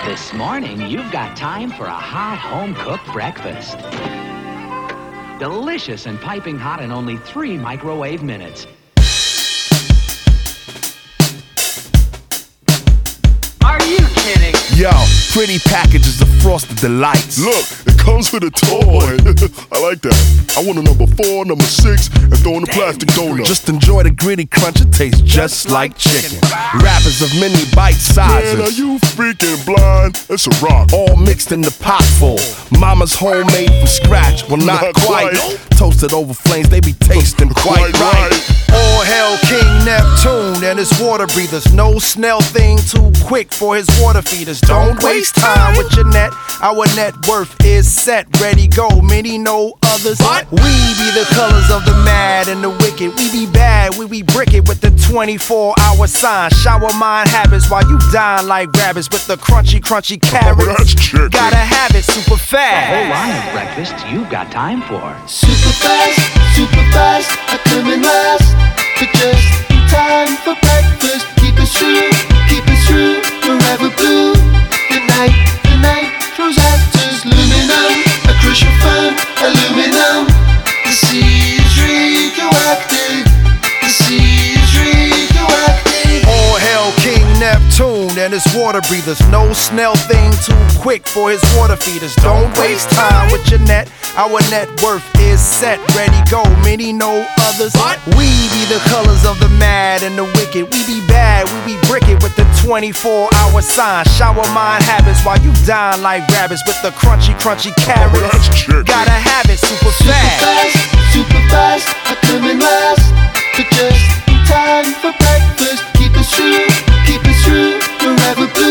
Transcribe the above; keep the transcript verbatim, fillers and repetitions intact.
This morning, you've got time for a hot home-cooked breakfast. Delicious and piping hot in only three microwave minutes. Are you kidding? Yo, pretty packages of Frosted Delights. Look, it comes with a toy. I like that. I want a number four, number six, and throw in the plastic donut. Just enjoy the gritty crunch, it tastes just like chicken. Wrappers of many bite sizes. Man, are you freaking blind? It's a rock. All mixed in the pot full. Mama's homemade from scratch. Well, not, Not quite. quite. Toasted over flames, they be tasting quite, Quite right. right. All hail King Neptune and his water breathers. No snail thing too quick for his water feeders. Don't waste time with your net. Our net worth is set, ready, go. Many know others. What? We be the colors of the mad and the wicked. We be bad, we be brick it with the twenty-four hour sign. Shower mind habits while you dine like rabbits with the crunchy, crunchy carrots. Oh, that's chicken. Gotta have it super A fast. whole line of breakfasts you've got time for. Super fast, super fast, I come in last. But just in time for breakfast. Keep it true, keep it true, forever blue. The night, the night throws actors, aluminum, a crucial fun, aluminum. The sea is radioactive, the sea is radioactive. All hail King Neptune and his water breathers. No snail thing too quick for his water feeders. Don't waste time with your net. Our net worth is set, ready, go. Many know others. We be the colors of the mad and the wicked. We be bad, we be brick it with the twenty-four hour sign. Shower mind habits while you dine like rabbits with the crunchy, crunchy carrots. Oh, that's chicken. Gotta have it super Super fast. fast, super fast, I come in last. But just in time for breakfast. Keep it true, keep it true, forever blue.